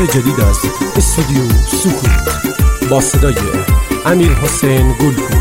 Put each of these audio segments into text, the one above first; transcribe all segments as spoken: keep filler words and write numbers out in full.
اثر جدید از استودیو سکوت با صدای امیر حسین گلپور،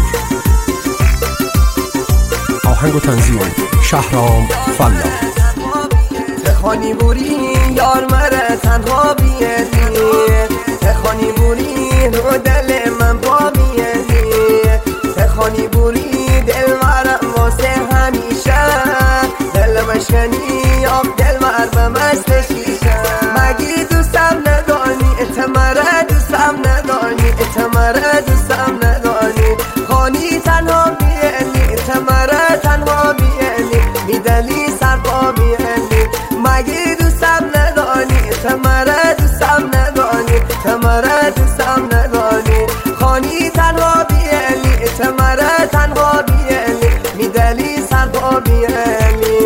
آهنگ و تنظیم شهرام فلا. تخانی بوری یار مره تنها بیدی، تخانی بوری رو دل من با بیدی، تخانی بوری دل مرم واسه همیشه، دل مشکنی آب دل مرم مثل شیشه. مگی دوستم ندانی اتمره دوستم ندانی اتمره دوستم ندانی، خانی تنها بیدی اتمره تنها بیدی، میدلی سر با بیدی. مگی دوستم ندانی تمره دوستم ندانی تمره دوستم ندانی، خانی تنها بیلی تمره تنها بیلی، میدلی سر با بیلی.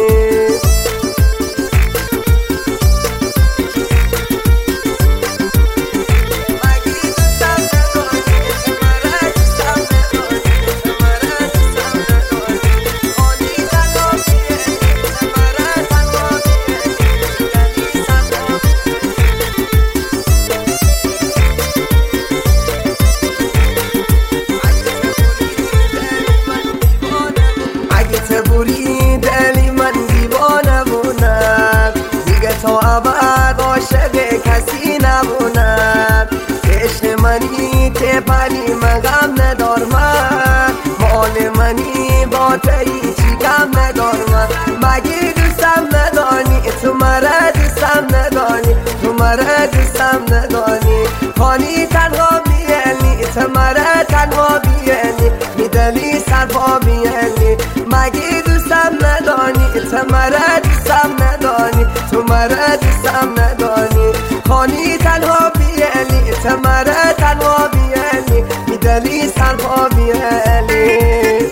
بوری دلی من دیوانه بونم، دیگه تا ابد عاشق کسی نبونم. عشق منی که پری من غم ندار، من مال منی با تایی چی کم ندار. من مگی دوستم ندانی تو مره دوستم ندانی تو مره دوستم ندانی، خانی تنها بیلی تو مره تنها بیلی، میدلی سر پا بیلی. مگی دوستم ندانی تمره دوستم ندانی تو مره دوستم ندانی، خانی تنها بیلی تمره تنها بیلی، میدلی سر پا بیلی.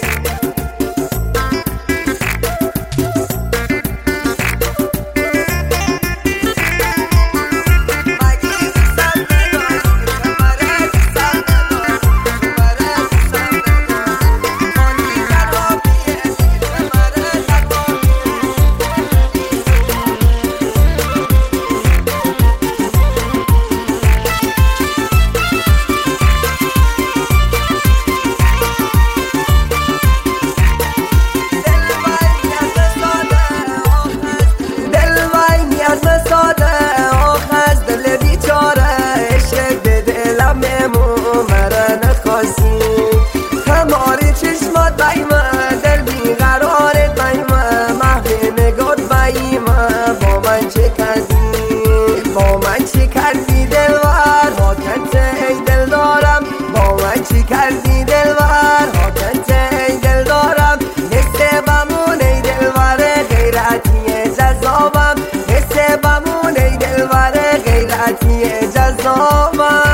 تماری چشمات بایمه دل بیقرارت بایمه، محو نگات بایمه. با من چه کردی با من چه کردی دلوار حاکت ای دل دارم، با من چه کردی دلوار حاکت ای دل دارم. حس بمون ای دلوار غیرتی جذابم، حس بمون ای دلوار غیرتی جذابم.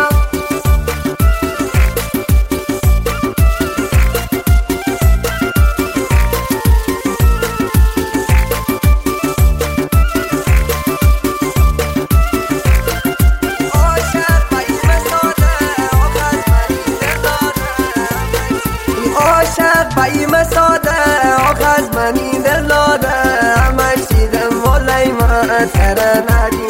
عاشق بایمه ساده آخ از منی دل داده، همش دیدم والای من تره ندی